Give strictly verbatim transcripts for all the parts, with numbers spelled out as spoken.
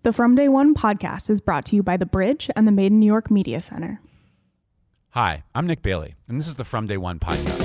The From Day One podcast is brought to you by The Bridge and the Made in New York Media Center. Hi, I'm Nick Bailey, and this is the From Day One podcast.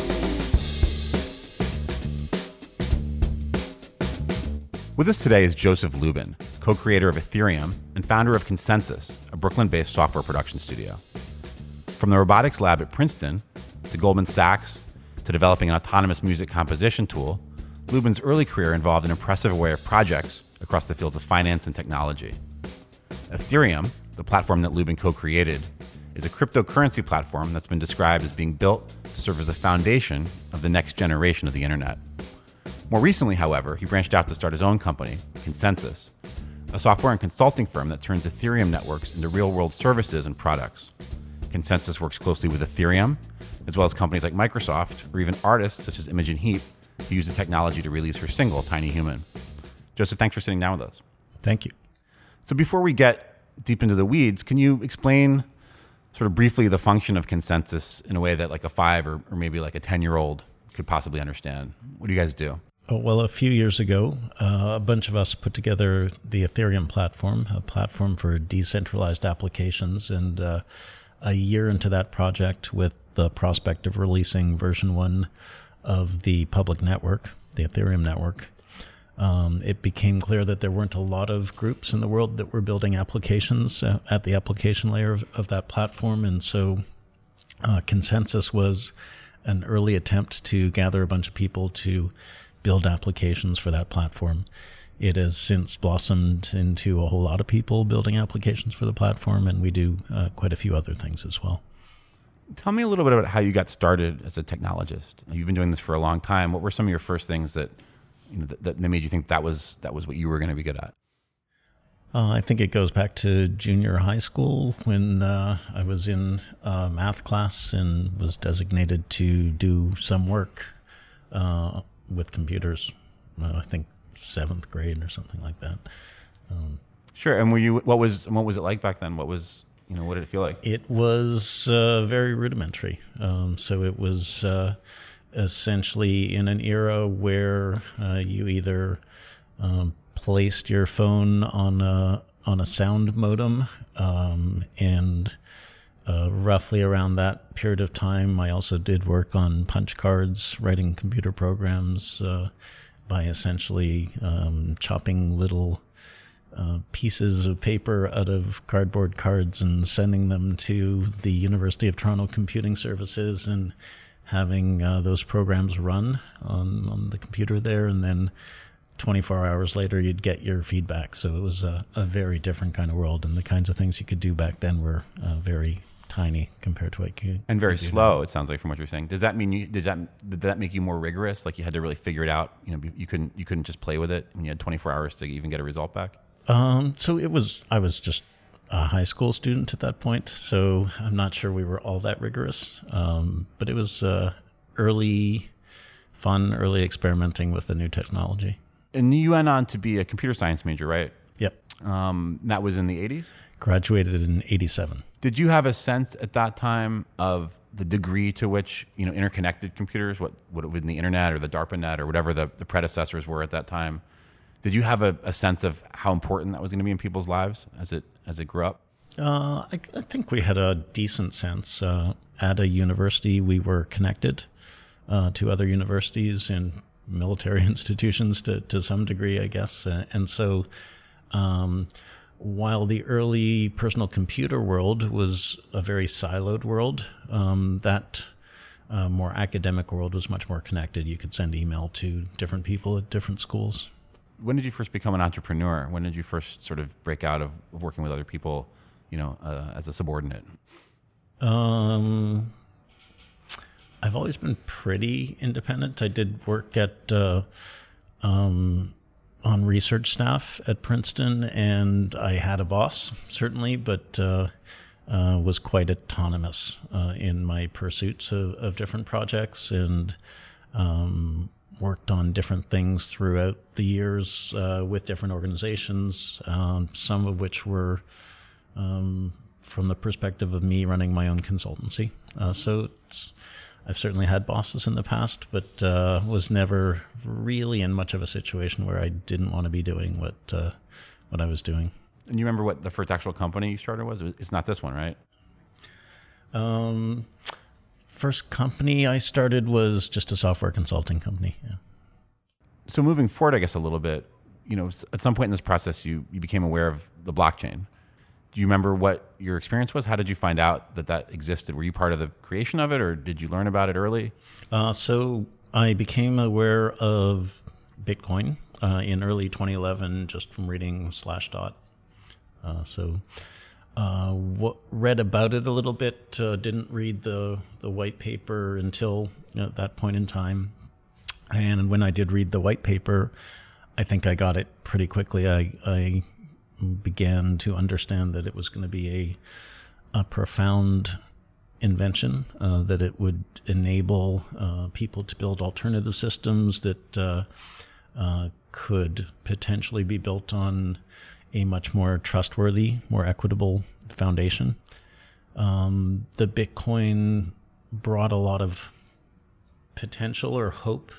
With us today is Joseph Lubin, co-creator of Ethereum and founder of Consensus, a Brooklyn-based software production studio. From the robotics lab at Princeton to Goldman Sachs to developing an autonomous music composition tool, Lubin's early career involved an impressive array of projects across the fields of finance and technology. Ethereum, the platform that Lubin co-created, is a cryptocurrency platform that's been described as being built to serve as the foundation of the next generation of the internet. More recently, however, he branched out to start his own company, Consensus, a software and consulting firm that turns Ethereum networks into real-world services and products. Consensus works closely with Ethereum, as well as companies like Microsoft, or even artists such as Imogen Heap, who use the technology to release her single, Tiny Human. Joseph, thanks for sitting down with us. Thank you. So before we get deep into the weeds, can you explain sort of briefly the function of Consensus in a way that like a five or, or maybe like a ten-year-old could possibly understand? What do you guys do? Oh, well, a few years ago, uh, a bunch of us put together the Ethereum platform, a platform for decentralized applications, and uh, a year into that project with the prospect of releasing version one of the public network, the Ethereum network, Um, it became clear that there weren't a lot of groups in the world that were building applications uh, at the application layer of, of that platform. And so uh, Consensus was an early attempt to gather a bunch of people to build applications for that platform. It has since blossomed into a whole lot of people building applications for the platform, and we do uh, quite a few other things as well. Tell me a little bit about how you got started as a technologist. You've been doing this for a long time. What were some of your first things that You know, that, that made you think that was that was what you were going to be good at? Uh, I think it goes back to junior high school when uh, I was in uh, math class and was designated to do some work uh, with computers. Uh, I think seventh grade or something like that. Um, sure. And were you? What was? What was it like back then? What was? You know, what did it feel like? It was uh, very rudimentary. Um, so it was. Uh, essentially in an era where uh, you either um, placed your phone on a on a sound modem, um, and uh, roughly around that period of time, I also did work on punch cards, writing computer programs uh, by essentially um, chopping little uh, pieces of paper out of cardboard cards and sending them to the University of Toronto Computing Services and having uh, those programs run on, on the computer there, and then twenty-four hours later, you'd get your feedback. So it was a, a very different kind of world, and the kinds of things you could do back then were uh, very tiny compared to what you could. And very do slow, now. It sounds like, from what you're saying. Does that mean you? Does that did that make you more rigorous? Like you had to really figure it out. You know, you couldn't you couldn't just play with it when you had twenty-four hours to even get a result back. Um, so it was. I was just a high school student at that point, so I'm not sure we were all that rigorous. Um, but it was uh, early fun, early experimenting with the new technology. And you went on to be a computer science major, right? Yep. Um, that was in the eighties? Graduated in eighty-seven. Did you have a sense at that time of the degree to which, you know, interconnected computers, what, what within the internet or the DARPANet or whatever the, the predecessors were at that time, did you have a, a sense of how important that was going to be in people's lives as it as it grew up? Uh, I, I think we had a decent sense. Uh, at a university, we were connected uh, to other universities and military institutions to, to some degree, I guess. Uh, and so um, while the early personal computer world was a very siloed world, um, that uh, more academic world was much more connected. You could send email to different people at different schools. When did you first become an entrepreneur? When did you first sort of break out of working with other people, you know, uh, as a subordinate? Um, I've always been pretty independent. I did work at uh, um, on research staff at Princeton, and I had a boss, certainly, but uh, uh, was quite autonomous uh, in my pursuits of, of different projects, and um worked on different things throughout the years uh, with different organizations, um, some of which were um, from the perspective of me running my own consultancy. Uh, so it's, I've certainly had bosses in the past, but uh, was never really in much of a situation where I didn't want to be doing what uh, what I was doing. And you remember what the first actual company you started was? It's not this one, right? Um, first company I started was just a software consulting company. Yeah. So moving forward, I guess a little bit, you know, at some point in this process, you, you became aware of the blockchain. Do you remember what your experience was? How did you find out that that existed? Were you part of the creation of it, or did you learn about it early? Uh, so I became aware of Bitcoin uh, in early twenty eleven just from reading Slashdot. Uh, so uh, what, read about it a little bit, uh, didn't read the, the white paper until at that point in time. And when I did read the white paper, I think I got it pretty quickly. I, I began to understand that it was going to be a, a profound invention, uh, that it would enable uh, people to build alternative systems that uh, uh, could potentially be built on a much more trustworthy, more equitable foundation. Um, the Bitcoin brought a lot of potential or hope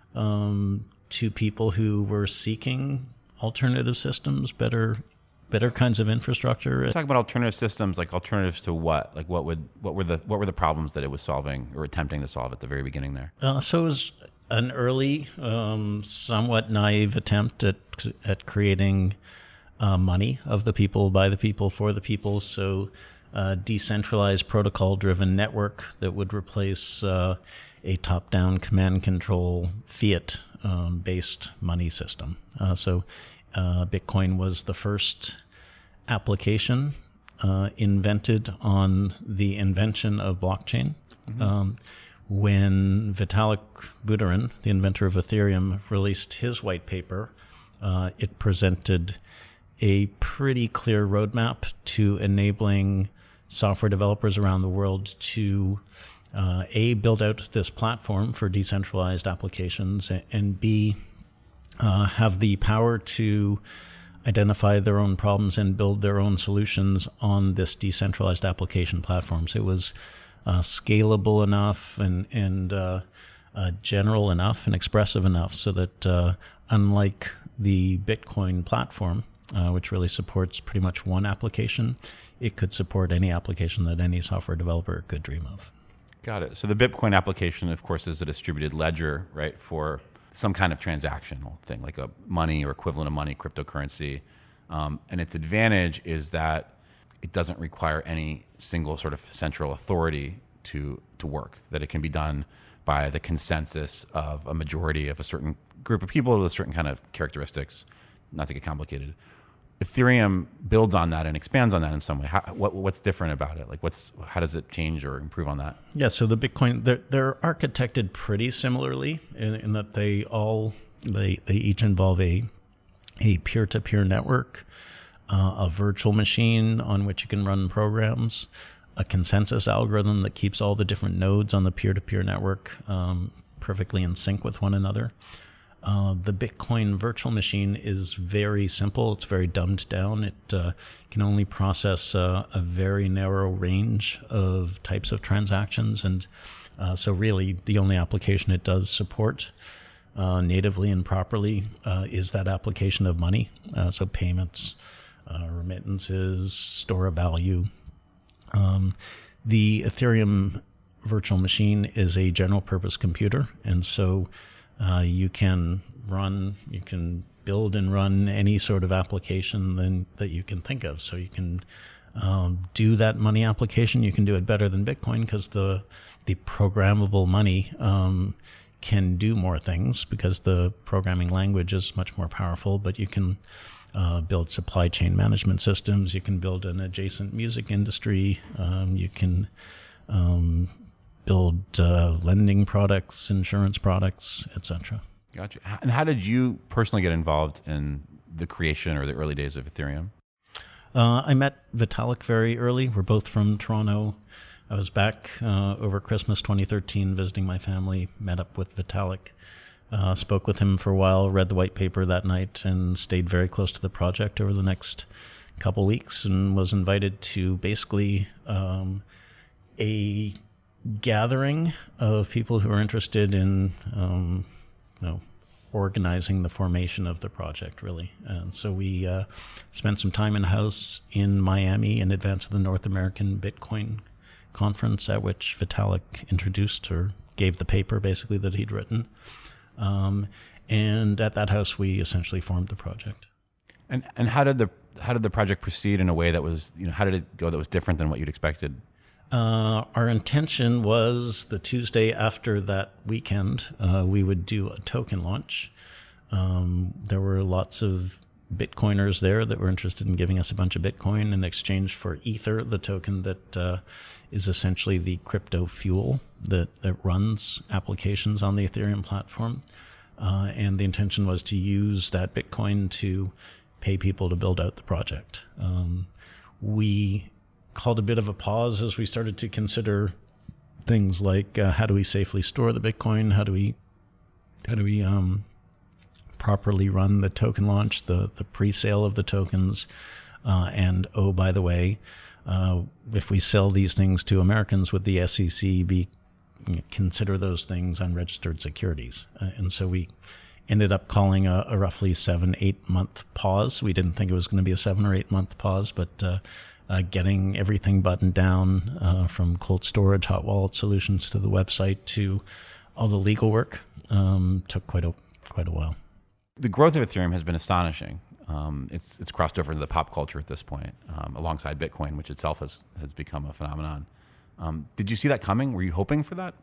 um, to people who were seeking alternative systems, better better kinds of infrastructure. Talk about alternative systems, like alternatives to what? Like what would what were the what were the problems that it was solving or attempting to solve at the very beginning there? Uh, so it was an early, um, somewhat naive attempt at at creating uh, money of the people, by the people, for the people. So uh, decentralized protocol-driven network that would replace uh, a top-down command control fiat um, based money system. Uh, so uh, Bitcoin was the first application uh, invented on the invention of blockchain. Mm-hmm. Um, when Vitalik Buterin, the inventor of Ethereum, released his white paper, uh, it presented a pretty clear roadmap to enabling software developers around the world to Uh, A, build out this platform for decentralized applications, and B, uh, have the power to identify their own problems and build their own solutions on this decentralized application platform. So it was uh, scalable enough and, and uh, uh, general enough and expressive enough so that uh, unlike the Bitcoin platform, uh, which really supports pretty much one application, it could support any application that any software developer could dream of. Got it. So the Bitcoin application, of course, is a distributed ledger, right, for some kind of transactional thing, like a money or equivalent of money, cryptocurrency. Um, and its advantage is that it doesn't require any single sort of central authority to to work, that it can be done by the consensus of a majority of a certain group of people with a certain kind of characteristics, not to get complicated. Ethereum builds on that and expands on that in some way. How, what, what's different about it? Like, what's how does it change or improve on that? Yeah, so the Bitcoin, they're, they're architected pretty similarly in, in that they all they they each involve a a peer-to-peer network, uh, a virtual machine on which you can run programs, a consensus algorithm that keeps all the different nodes on the peer-to-peer network um, perfectly in sync with one another. Uh, the Bitcoin virtual machine is very simple. It's very dumbed down. It uh, can only process uh, a very narrow range of types of transactions. And uh, so really the only application it does support uh, natively and properly uh, is that application of money. Uh, so payments, uh, remittances, store of value. Um, the Ethereum virtual machine is a general purpose computer. And so Uh, you can run, you can build and run any sort of application then, that you can think of. So you can um, do that money application. You can do it better than Bitcoin because the the programmable money um, can do more things because the programming language is much more powerful. But you can uh, build supply chain management systems. You can build an adjacent music industry. Um, you can um, build uh, lending products, insurance products, et cetera. Gotcha. And how did you personally get involved in the creation or the early days of Ethereum? Uh, I met Vitalik very early. We're both from Toronto. I was back uh, over Christmas twenty thirteen visiting my family, met up with Vitalik, uh, spoke with him for a while, read the white paper that night, and stayed very close to the project over the next couple weeks, and was invited to basically um, a gathering of people who are interested in um, you know, organizing the formation of the project, really. And so we uh, spent some time in-house in Miami in advance of the North American Bitcoin conference, at which Vitalik introduced or gave the paper, basically, that he'd written. Um, and at that house, we essentially formed the project. And and how did the how did the project proceed in a way that was, you know, how did it go that was different than what you'd expected? Uh, our intention was the Tuesday after that weekend, uh, we would do a token launch. Um, there were lots of Bitcoiners there that were interested in giving us a bunch of Bitcoin in exchange for Ether, the token that uh, is essentially the crypto fuel that, that runs applications on the Ethereum platform. Uh, and the intention was to use that Bitcoin to pay people to build out the project. Um, we called a bit of a pause as we started to consider things like uh, how do we safely store the Bitcoin? How do we how do we um, properly run the token launch, the the pre-sale of the tokens? Uh, and oh, by the way, uh, if we sell these things to Americans, would the S E C be you know, consider those things unregistered securities? Uh, and so we ended up calling a, a roughly seven, eight month pause. We didn't think it was going to be a seven or eight month pause, but uh, Uh, getting everything buttoned down uh, from cold storage, hot wallet solutions to the website to all the legal work um, took quite a quite a while. The growth of Ethereum has been astonishing. Um, it's it's crossed over into the pop culture at this point, um, alongside Bitcoin, which itself has, has become a phenomenon. Um, did you see that coming? Were you hoping for that?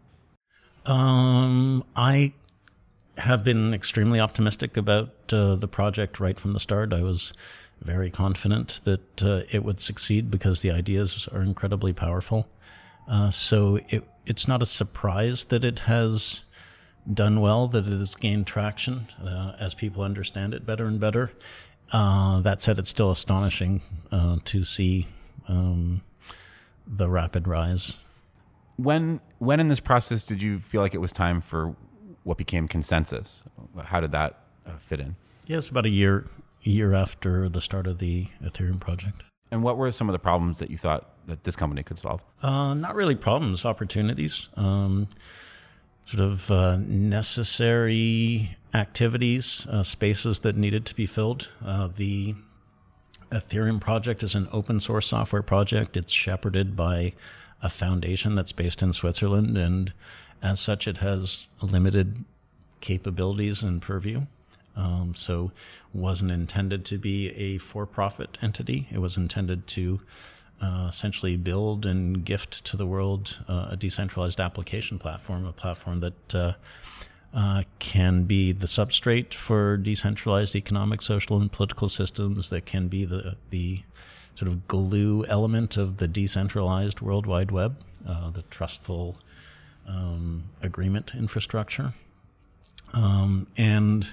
Um, I have been extremely optimistic about uh, the project right from the start. I was very confident that uh, it would succeed because the ideas are incredibly powerful. Uh, so it, it's not a surprise that it has done well, that it has gained traction uh, as people understand it better and better. Uh, that said, it's still astonishing uh, to see um, the rapid rise. When when in this process did you feel like it was time for what became Consensus? How did that uh, fit in? Yeah, it's about a year year after the start of the Ethereum project. And what were some of the problems that you thought that this company could solve? Uh, not really problems, opportunities, um, sort of uh, necessary activities, uh, spaces that needed to be filled. Uh, the Ethereum project is an open source software project. It's shepherded by a foundation that's based in Switzerland, and as such, it has limited capabilities and purview. Um, so wasn't intended to be a for-profit entity. It was intended to uh, essentially build and gift to the world uh, a decentralized application platform, a platform that uh, uh, can be the substrate for decentralized economic, social, and political systems, that can be the, the sort of glue element of the decentralized World Wide Web, uh, the trustful um, agreement infrastructure. Um, and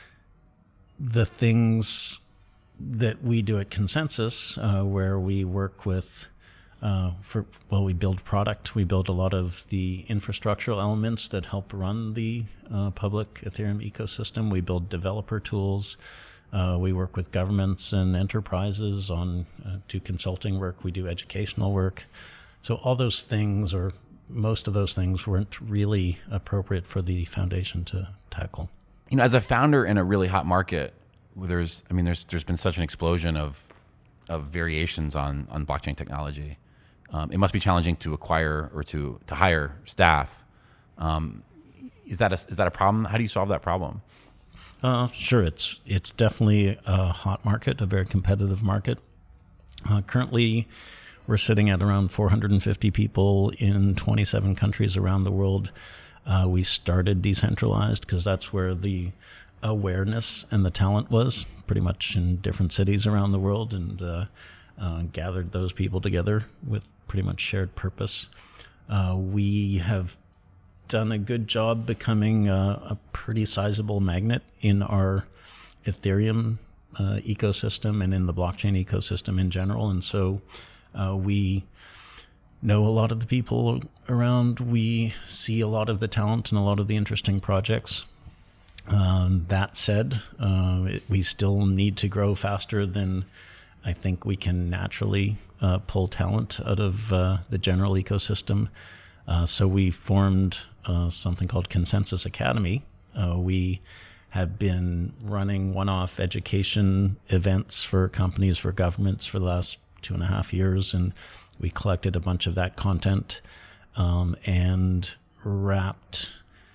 the things that we do at Consensus, uh, where we work with, uh, for well, we build product, we build a lot of the infrastructural elements that help run the uh, public Ethereum ecosystem. We build developer tools. Uh, we work with governments and enterprises on uh, do consulting work. We do educational work. So all those things, or most of those things, weren't really appropriate for the foundation to tackle. You know, as a founder in a really hot market, there's, I mean, there's there's been such an explosion of of variations on on blockchain technology. Um, it must be challenging to acquire or to to hire staff. Um, is that a, is that a problem? How do you solve that problem? Uh, sure, it's it's definitely a hot market, a very competitive market. Uh, currently, we're sitting at around four hundred fifty people in twenty-seven countries around the world. Uh, we started decentralized because that's where the awareness and the talent was, pretty much in different cities around the world, and uh, uh, gathered those people together with pretty much shared purpose. Uh, we have done a good job becoming a, a pretty sizable magnet in our Ethereum uh, ecosystem and in the blockchain ecosystem in general, and so uh, we know a lot of the people around. We see a lot of the talent and a lot of the interesting projects. Um, that said, uh, it, we still need to grow faster than I think we can naturally uh, pull talent out of uh, the general ecosystem. Uh, so we formed uh, something called Consensus Academy. Uh, we have been running one-off education events for companies, for governments for the last two and a half years. And we collected a bunch of that content um, and wrapped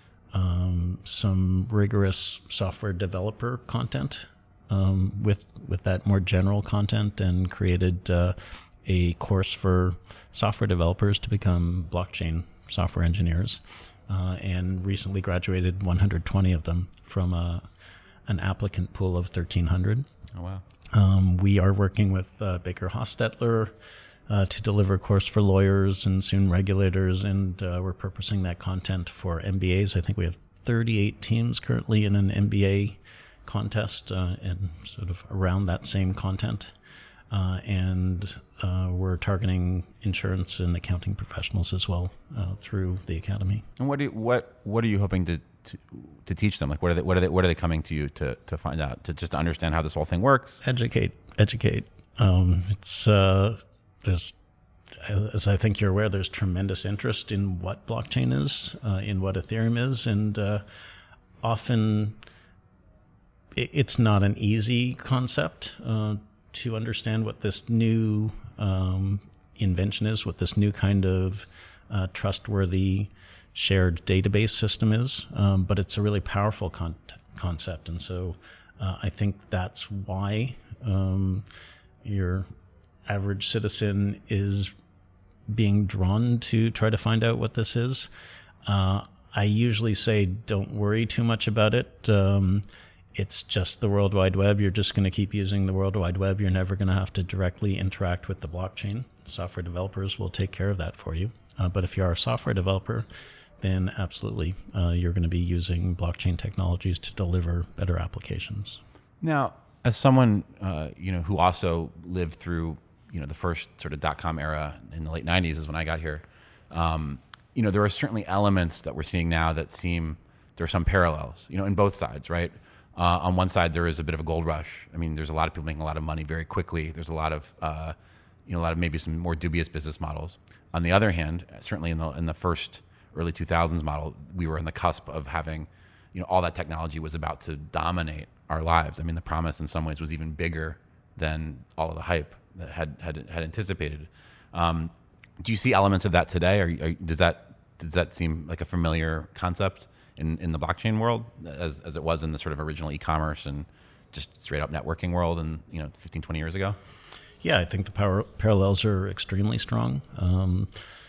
um, some rigorous software developer content um, with with that more general content, and created uh, a course for software developers to become blockchain software engineers, uh, and recently graduated one hundred twenty of them from a, an applicant pool of thirteen hundred. Oh, wow. Um, we are working with uh, Baker Hostetler uh, to deliver a course for lawyers and soon regulators, and uh, we're purposing that content for M B As. I think we have thirty-eight teams currently in an M B A contest uh, and sort of around that same content. Uh, and uh, we're targeting insurance and accounting professionals as well uh, through the academy. And what do you, what what are you hoping to, to to teach them? Like, what are they what are they what are they coming to you to to find out, to just to understand how this whole thing works? Educate, educate. Um, it's uh, there's, as I think you're aware, there's tremendous interest in what blockchain is, uh, in what Ethereum is, and uh, often it, it's not an easy concept uh, to understand what this new um, invention is, what this new kind of uh, trustworthy shared database system is. Um, but it's a really powerful con- concept. And so uh, I think that's why um, your average citizen is being drawn to try to find out what this is. Uh, I usually say, don't worry too much about it. Um, It's just the World Wide Web. You're just going to keep using the World Wide Web. You're never going to have to directly interact with the blockchain. Software developers will take care of that for you. Uh, but if you are a software developer, then absolutely, uh, you're going to be using blockchain technologies to deliver better applications. Now, as someone uh, you know who also lived through you know the first sort of dot-com era in the late nineties is when I got here, um, you know there are certainly elements that we're seeing now that seem there are some parallels, you know, in both sides, right? Uh, on one side, there is a bit of a gold rush. I mean, there's a lot of people making a lot of money very quickly. There's a lot of, uh, you know, a lot of maybe some more dubious business models. On the other hand, certainly in the in the first early two thousands model, we were on the cusp of having, you know, all that technology was about to dominate our lives. I mean, the promise in some ways was even bigger than all of the hype that had had had anticipated. Um, do you see elements of that today, or, or does that does that seem like a familiar concept in, in the blockchain world as as it was in the sort of original e-commerce and just straight up networking world and, you know, fifteen, twenty years ago? Yeah, I think the power, parallels are extremely strong. Um,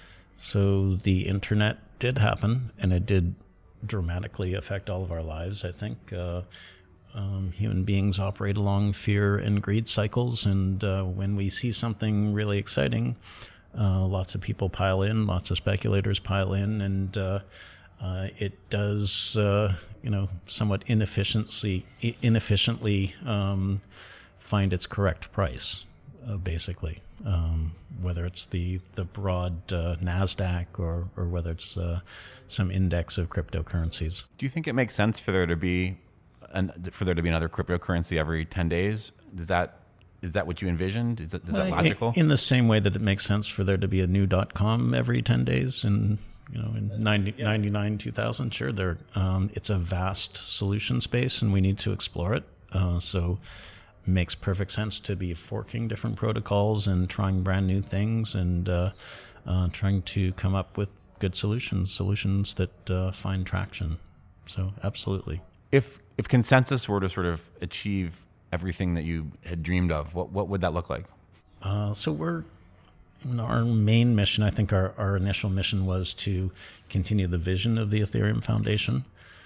so the internet did happen, and it did dramatically affect all of our lives. I think uh, um, human beings operate along fear and greed cycles, and uh, when we see something really exciting, uh, lots of people pile in, lots of speculators pile in, and uh, Uh, it does, uh, you know, somewhat inefficiently, inefficiently um, find its correct price, uh, basically. Um, whether it's the the broad uh, NASDAQ or or whether it's uh, some index of cryptocurrencies. Do you think it makes sense for there to be an, for there to be another cryptocurrency every ten days? Does that is that what you envisioned? Is that, is that Uh, logical? In, in the same way that it makes sense for there to be a new .com every ten days and. You know, in ninety, ninety-nine, two thousand, sure, there. Um, it's a vast solution space, and we need to explore it. Uh, so, it makes perfect sense to be forking different protocols and trying brand new things, and uh, uh, trying to come up with good solutions, solutions that uh, find traction. So, absolutely. If if consensus were to sort of achieve everything that you had dreamed of, what what would that look like? Uh, so we're. Our main mission, I think our, our initial mission was to continue the vision of the Ethereum Foundation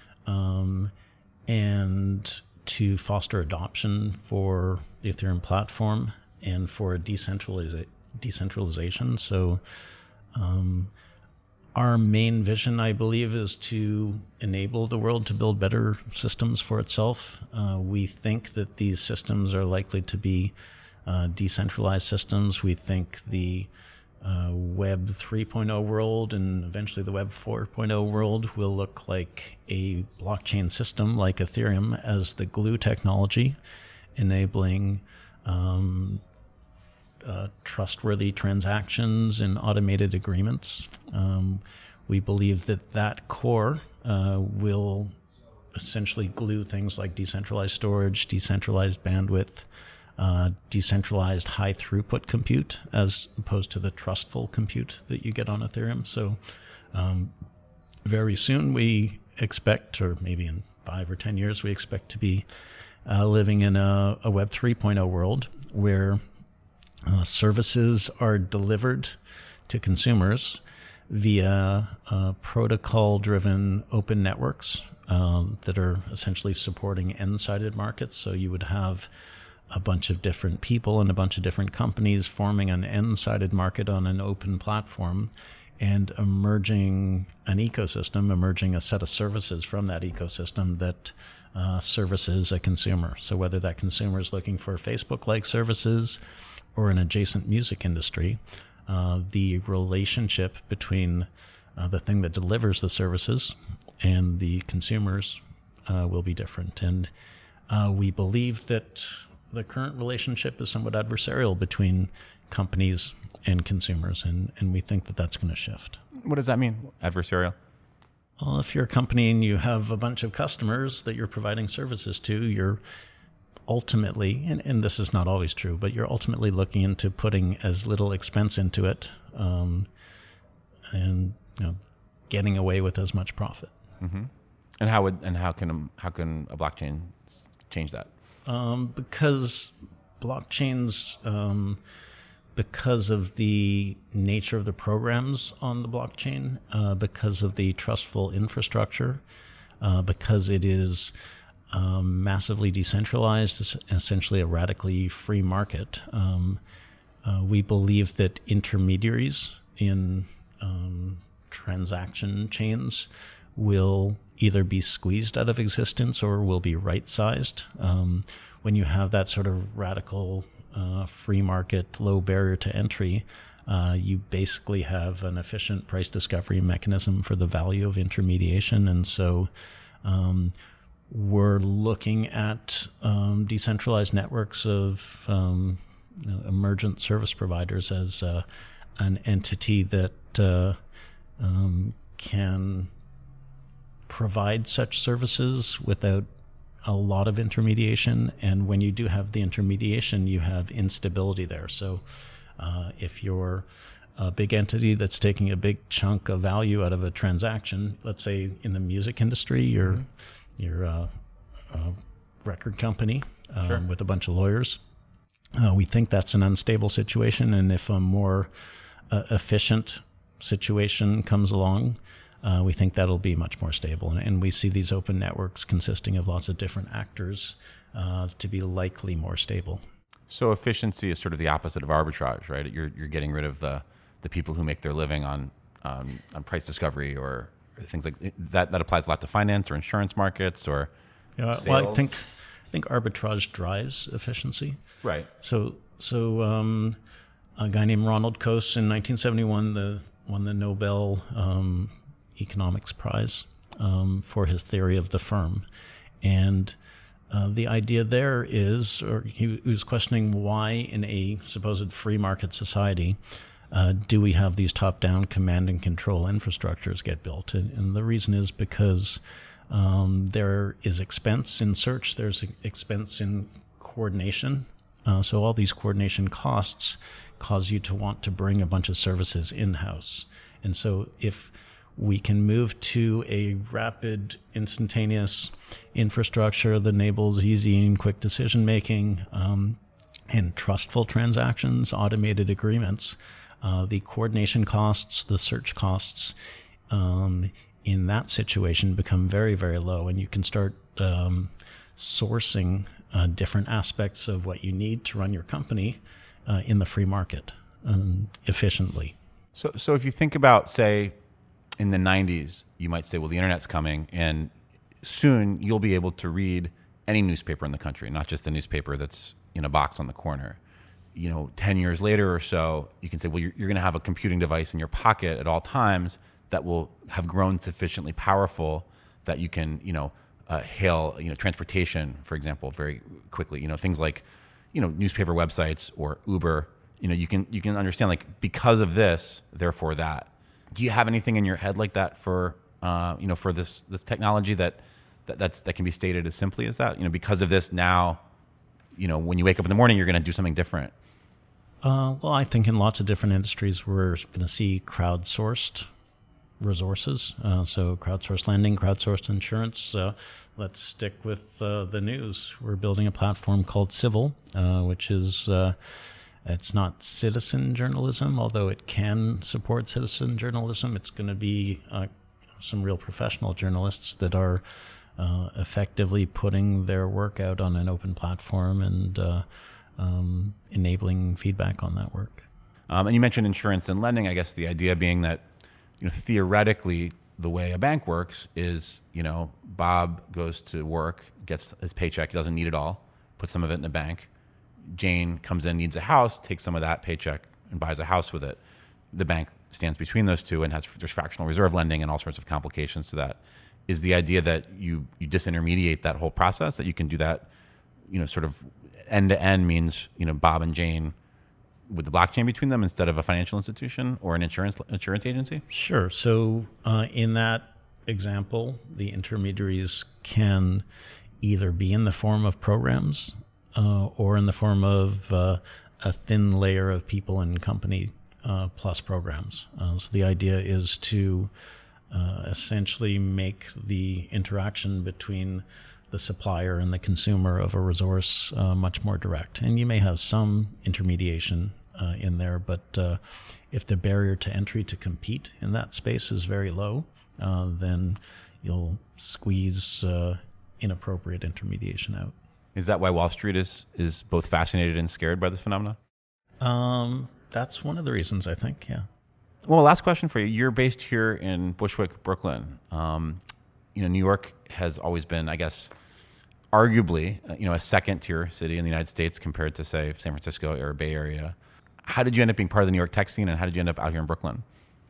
um, and to foster adoption for the Ethereum platform and for decentraliza- decentralization. So um, our main vision, I believe, is to enable the world to build better systems for itself. Uh, we think that these systems are likely to be Uh, decentralized systems. We think the uh, Web three point oh world and eventually the Web four point oh world will look like a blockchain system like Ethereum as the glue technology, enabling um, uh, trustworthy transactions and automated agreements. Um, we believe that that core uh, will essentially glue things like decentralized storage, decentralized bandwidth, uh, decentralized high throughput compute, as opposed to the trustful compute that you get on Ethereum. So um, very soon we expect, or maybe in five or ten years, we expect to be uh, living in a, a Web three point oh world where uh, services are delivered to consumers via uh, protocol-driven open networks um, that are essentially supporting end-sided markets. So you would have a bunch of different people and a bunch of different companies forming an end-sided market on an open platform and emerging an ecosystem, emerging a set of services from that ecosystem that uh, services a consumer. So whether that consumer is looking for Facebook-like services or an adjacent music industry, uh, the relationship between uh, the thing that delivers the services and the consumers uh, will be different. And uh, we believe that the current relationship is somewhat adversarial between companies and consumers, and, and we think that that's going to shift. What does that mean, adversarial? Well, if you're a company and you have a bunch of customers that you're providing services to, you're ultimately, and, and this is not always true, but you're ultimately looking into putting as little expense into it um, and you know, getting away with as much profit. Mm-hmm. And how would and how can how can a blockchain change that? Um, because blockchains, um, because of the nature of the programs on the blockchain, uh, because of the trustful infrastructure, uh, because it is um, massively decentralized, essentially a radically free market, um, uh, we believe that intermediaries in um, transaction chains will either be squeezed out of existence or will be right-sized. Um, when you have that sort of radical uh, free market, low barrier to entry, uh, you basically have an efficient price discovery mechanism for the value of intermediation. And so um, we're looking at um, decentralized networks of um, you know, emergent service providers as uh, an entity that uh, um, can provide such services without a lot of intermediation. And when you do have the intermediation, you have instability there. So uh, if you're a big entity that's taking a big chunk of value out of a transaction, let's say in the music industry, you're, mm-hmm. you're a, a record company um, sure. with a bunch of lawyers. Uh, we think that's an unstable situation. And if a more uh, efficient situation comes along, Uh, we think that'll be much more stable. And, and we see these open networks consisting of lots of different actors uh, to be likely more stable. So efficiency is sort of the opposite of arbitrage, right? You're you're getting rid of the, the people who make their living on um, on price discovery or things like that. That applies a lot to finance or insurance markets or yeah, sales. Well, I think I think arbitrage drives efficiency. Right. So so um, a guy named Ronald Coase in nineteen seventy-one the, won the Nobel Um, Economics Prize um, for his theory of the firm. And uh, the idea there is, or he, he was questioning why in a supposed free market society uh, do we have these top-down command and control infrastructures get built? And, and the reason is because um, there is expense in search, there's expense in coordination. Uh, so all these coordination costs cause you to want to bring a bunch of services in-house. And so if we can move to a rapid, instantaneous infrastructure that enables easy and quick decision-making um, and trustful transactions, automated agreements. Uh, the coordination costs, the search costs um, in that situation become very, very low, and you can start um, sourcing uh, different aspects of what you need to run your company uh, in the free market um, efficiently. So, so if you think about, say, in the nineties, you might say, well, the internet's coming, and soon you'll be able to read any newspaper in the country, not just the newspaper that's in a box on the corner. You know, ten years later or so, you can say, well, you're, you're going to have a computing device in your pocket at all times that will have grown sufficiently powerful that you can, you know, uh, hail, you know, transportation, for example, very quickly. You know, things like, you know, newspaper websites or Uber. You know, you can you can understand, like, because of this, therefore that. Do you have anything in your head like that for, uh, you know, for this this technology that that that's that can be stated as simply as that? You know, because of this now, you know, when you wake up in the morning, you're going to do something different. Uh, well, I think in lots of different industries, we're going to see crowdsourced resources. Uh, so crowdsourced lending, crowdsourced insurance. Uh, let's stick with uh, the news. We're building a platform called Civil, uh, which is, uh, it's not citizen journalism, although it can support citizen journalism. It's going to be uh, some real professional journalists that are uh, effectively putting their work out on an open platform and uh, um, enabling feedback on that work. Um, and you mentioned insurance and lending. I guess the idea being that, you know, theoretically, the way a bank works is, you know, Bob goes to work, gets his paycheck, he doesn't need it all, puts some of it in the bank. Jane comes in, needs a house, takes some of that paycheck and buys a house with it. The bank stands between those two and has there's fractional reserve lending and all sorts of complications to that. Is the idea that you you disintermediate that whole process, that you can do that, you know, sort of end to end means, you know, Bob and Jane with the blockchain between them instead of a financial institution or an insurance insurance agency? Sure. So uh, in that example, the intermediaries can either be in the form of programs uh, or in the form of uh, a thin layer of people and company uh, plus programs. Uh, so the idea is to uh, essentially make the interaction between the supplier and the consumer of a resource uh, much more direct. And you may have some intermediation Uh, in there, but uh, if the barrier to entry to compete in that space is very low, uh, then you'll squeeze uh, inappropriate intermediation out. Is that why Wall Street is is both fascinated and scared by this phenomenon? Um, that's one of the reasons, I think, yeah. Well, last question for you. You're based here in Bushwick, Brooklyn. Um, you know, New York has always been, I guess, arguably, uh, you know, a second-tier city in the United States compared to, say, San Francisco or Bay Area. How did you end up being part of the New York tech scene, and how did you end up out here in Brooklyn?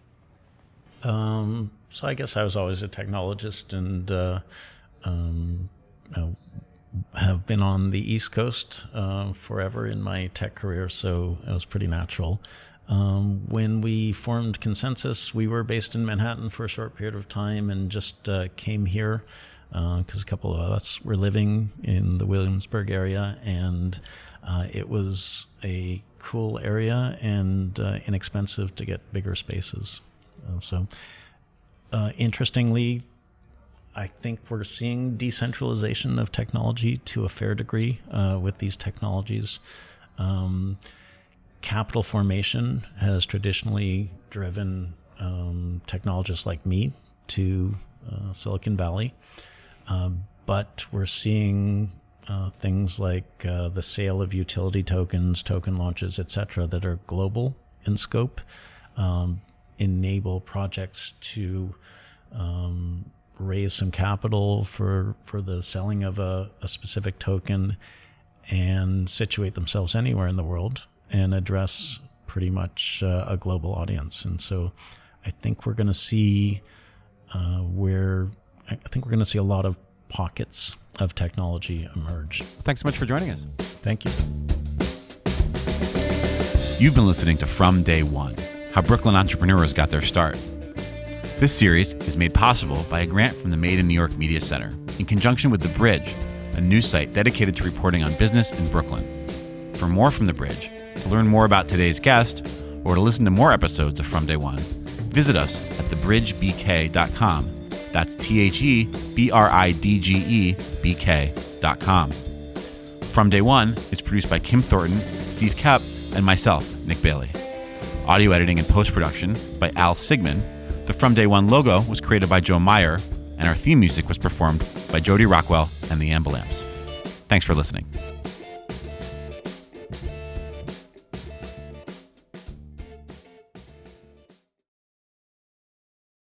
Um, so I guess I was always a technologist and uh, um, you know, have been on the East Coast uh, forever in my tech career, so it was pretty natural. Um, when we formed Consensus, we were based in Manhattan for a short period of time and just uh, came here because uh, a couple of us were living in the Williamsburg area, and uh, it was a cool area and uh, inexpensive to get bigger spaces. Uh, so uh, interestingly, I think we're seeing decentralization of technology to a fair degree uh, with these technologies. Um, capital formation has traditionally driven um, technologists like me to uh, Silicon Valley. Uh, but we're seeing uh, things like uh, the sale of utility tokens, token launches, et cetera, that are global in scope, um, enable projects to um, raise some capital for, for the selling of a, a specific token and situate themselves anywhere in the world and address pretty much uh, a global audience. And so I think we're going to see uh, where I think we're going to see a lot of pockets of technology emerge. Thanks so much for joining us. Thank you. You've been listening to From Day One, how Brooklyn entrepreneurs got their start. This series is made possible by a grant from the Made in New York Media Center in conjunction with The Bridge, a news site dedicated to reporting on business in Brooklyn. For more from The Bridge, to learn more about today's guest, or to listen to more episodes of From Day One, visit us at the bridge b k dot com. That's T H E B R I D G E B K dot com. From Day One is produced by Kim Thornton, Steve Kep, and myself, Nick Bailey. Audio editing and post-production by Al Sigman. The From Day One logo was created by Joe Meyer, and our theme music was performed by Jody Rockwell and the Ambulamps. Thanks for listening.